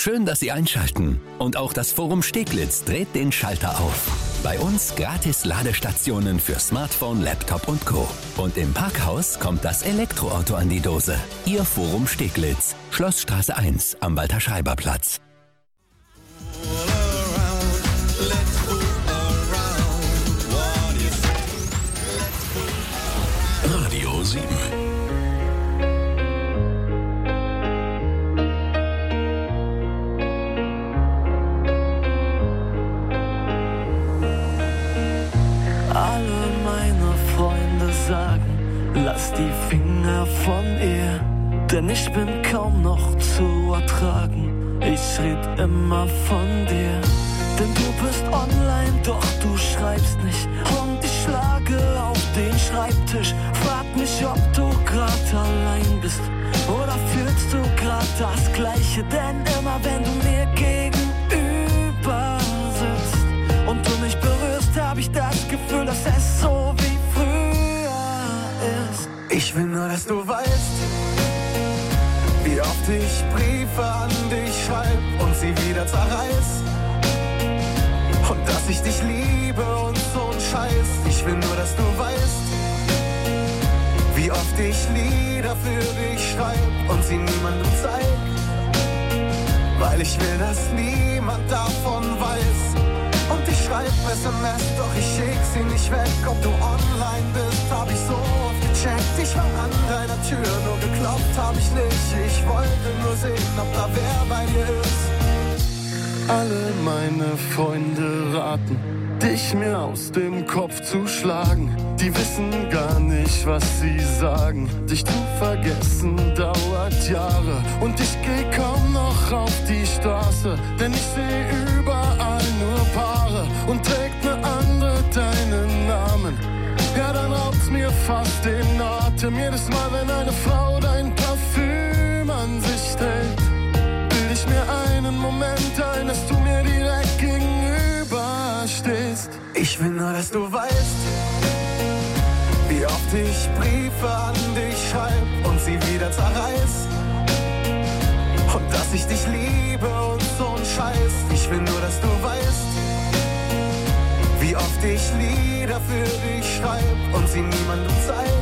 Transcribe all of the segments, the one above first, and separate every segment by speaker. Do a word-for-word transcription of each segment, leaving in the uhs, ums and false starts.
Speaker 1: Schön, dass Sie einschalten. Und auch das Forum Steglitz dreht den Schalter auf. Bei uns gratis Ladestationen für Smartphone, Laptop und Co. Und im Parkhaus kommt das Elektroauto an die Dose. Ihr Forum Steglitz, Schlossstraße eins am Walter-Schreiber-Platz.
Speaker 2: Radio sieben.
Speaker 3: Alle meine Freunde sagen, lass die Finger von ihr, denn ich bin kaum noch zu ertragen. Ich red immer von dir, denn du bist online, doch du schreibst nicht. Und ich schlage auf den Schreibtisch, frag mich, ob du grad allein bist oder fühlst du grad das Gleiche. Denn immer wenn du mir gegenüber sitzt und du mich berührst, hab ich das Gefühl, dass es so wie früher ist. Ich will nur, dass du weißt, wie oft ich Briefe an dich schreib und sie wieder zerreiß. Und dass ich dich liebe und so ein Scheiß. Ich will nur, dass du weißt, wie oft ich Lieder für dich schreib und sie niemandem zeig. Weil ich will, dass niemand davon weiß. Und ich schreib S M S, doch ich schick sie nicht weg. Ob du online bist, hab ich so oft gecheckt. Ich war an deiner Tür, nur geklopft hab ich nicht. Ich wollte nur sehen, ob da wer bei dir ist. Alle meine Freunde raten, dich mir aus dem Kopf zu schlagen. Die wissen gar nicht, was sie sagen. Dich zu vergessen dauert Jahre. Und ich geh kaum noch auf die Straße, denn ich seh überall nur Paare. Und trägt ne andere deinen Namen, ja dann raubt's mir fast den Atem. Jedes Mal, wenn eine Frau dein Parfüm an sich trägt, bild ich mir einen Moment ein, dass du mir direkt gegenüber stehst. Ich will nur, dass du weißt, wie oft ich Briefe an dich schreib und sie wieder zerreiß. Und dass ich dich liebe und so ein Scheiß. Ich will nur, dass du weißt, wie oft ich Lieder für dich schreib und sie niemandem zeig.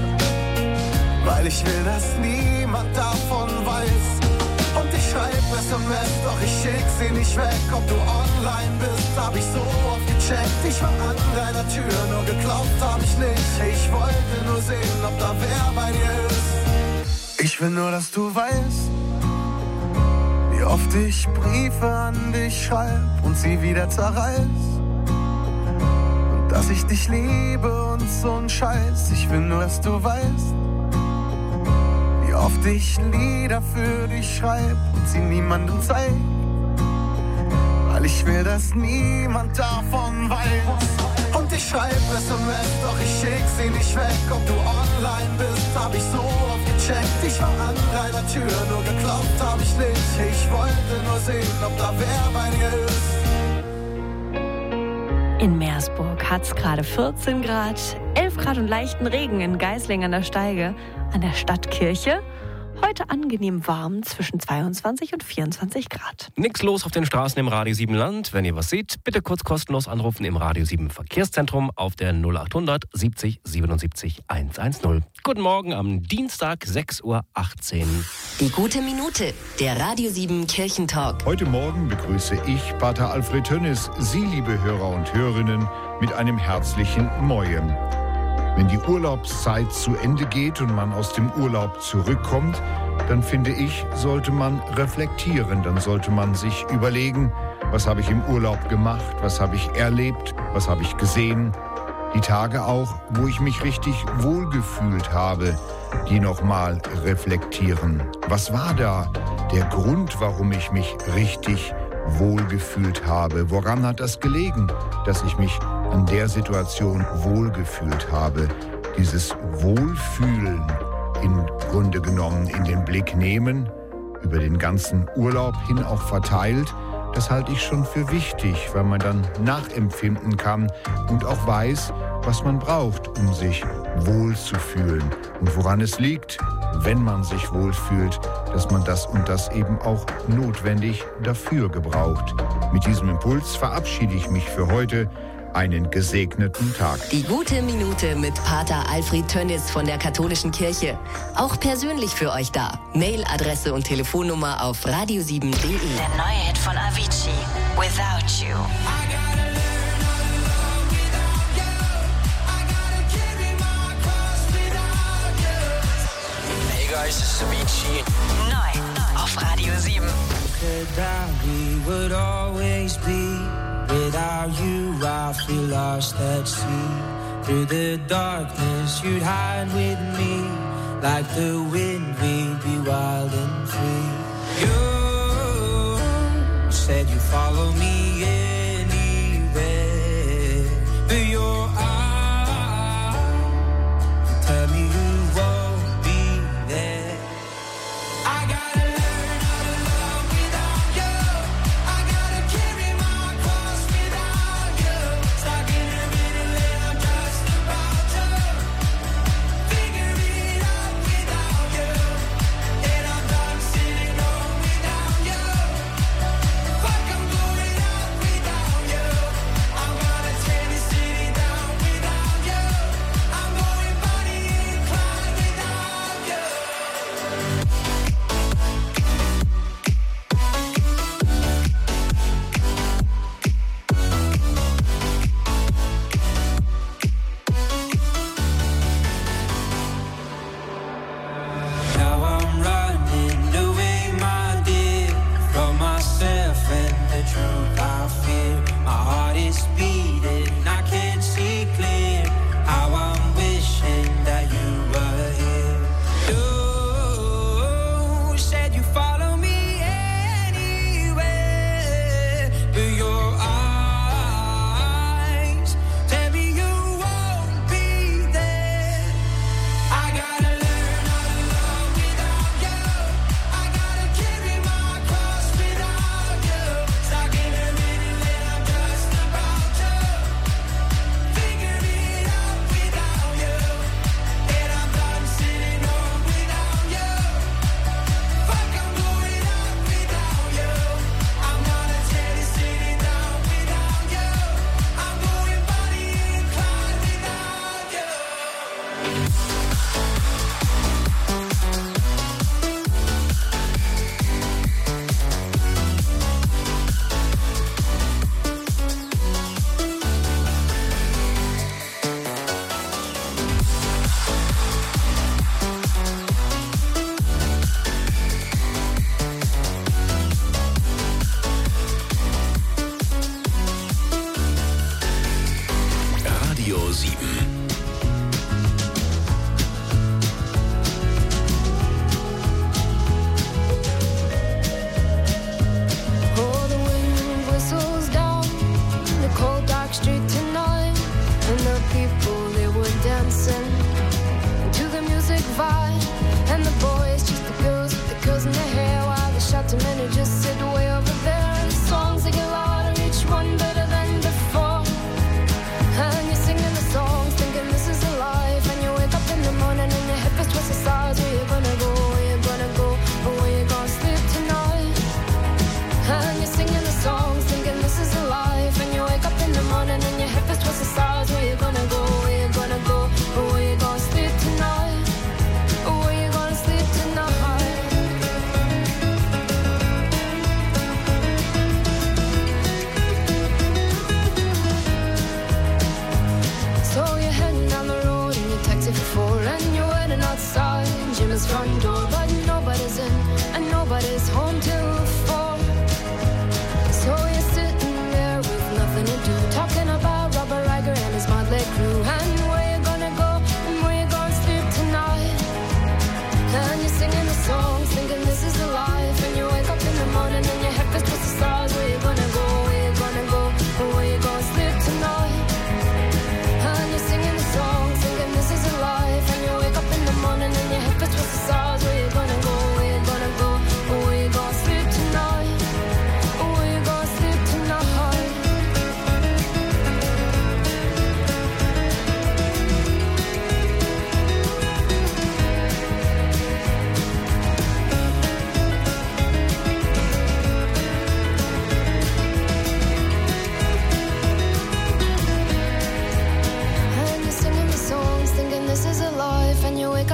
Speaker 3: Weil ich will, dass niemand davon weiß. Und ich schreib S M S, doch ich schick sie nicht weg. Ob du online bist, hab ich so oft gecheckt. Ich war an deiner Tür, nur geklopft hab ich nicht. Ich wollte nur sehen, ob da wer bei dir ist. Ich will nur, dass du weißt, wie oft ich Briefe an dich schreib und sie wieder zerreiß. Und dass ich dich liebe und so ein Scheiß. Ich will nur, dass du weißt, wie oft ich Lieder für dich schreib und sie niemandem zeig. Weil ich will, dass niemand davon weiß. Und ich schreib S M S, doch ich schick sie nicht weg. Ob du online bist, hab ich so oft gecheckt. Ich war an deiner Tür, nur geklopft hab ich nicht. Ich wollte nur sehen, ob da wer bei dir ist.
Speaker 4: In Meersburg hat's gerade vierzehn Grad, elf Grad und leichten Regen in Geisling an der Steige, an der Stadtkirche. Heute angenehm warm zwischen zweiundzwanzig und vierundzwanzig Grad.
Speaker 5: Nix los auf den Straßen im Radio sieben Land. Wenn ihr was seht, bitte kurz kostenlos anrufen im Radio sieben Verkehrszentrum auf der null achthundert siebzig siebenundsiebzig hundertzehn. Guten Morgen am Dienstag, sechs Uhr achtzehn.
Speaker 6: Die gute Minute, der Radio sieben Kirchentalk.
Speaker 7: Heute Morgen begrüße ich Pater Alfred Tönnis, Sie, liebe Hörer und Hörerinnen, mit einem herzlichen Moin. Wenn die Urlaubszeit zu Ende geht und man aus dem Urlaub zurückkommt, dann finde ich, sollte man reflektieren. Dann sollte man sich überlegen, was habe ich im Urlaub gemacht, was habe ich erlebt, was habe ich gesehen. Die Tage auch, wo ich mich richtig wohlgefühlt habe, die nochmal reflektieren. Was war da der Grund, warum ich mich richtig wohlgefühlt habe? Woran hat das gelegen, dass ich mich an der Situation wohlgefühlt habe? Dieses Wohlfühlen im Grunde genommen in den Blick nehmen, über den ganzen Urlaub hin auch verteilt, das halte ich schon für wichtig, weil man dann nachempfinden kann und auch weiß, was man braucht, um sich wohlzufühlen. Und woran es liegt, wenn man sich wohlfühlt, dass man das und das eben auch notwendig dafür gebraucht. Mit diesem Impuls verabschiede ich mich für heute. Einen gesegneten Tag.
Speaker 6: Die gute Minute mit Pater Alfred Tönnis von der Katholischen Kirche. Auch persönlich für euch da. Mailadresse und Telefonnummer auf radio sieben punkt de.
Speaker 2: Der neue Hit von Avicii, Without You.
Speaker 8: Hey guys, this is Avicii.
Speaker 2: Neu auf Radio sieben.
Speaker 9: We would always be. Without you, I feel lost at sea. Through the darkness, you'd hide with me. Like the wind, we'd be wild and free. You said you'd follow me anywhere. But your eyes tell me you won't be there. I gotta learn how to love without you. I gotta carry my cross without you. Stuck in a middle and I'm just about to figure it out without you. And I'm done sitting home without you. Fuck, I'm going out without you.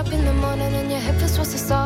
Speaker 8: up in the morning and your hip is supposed to start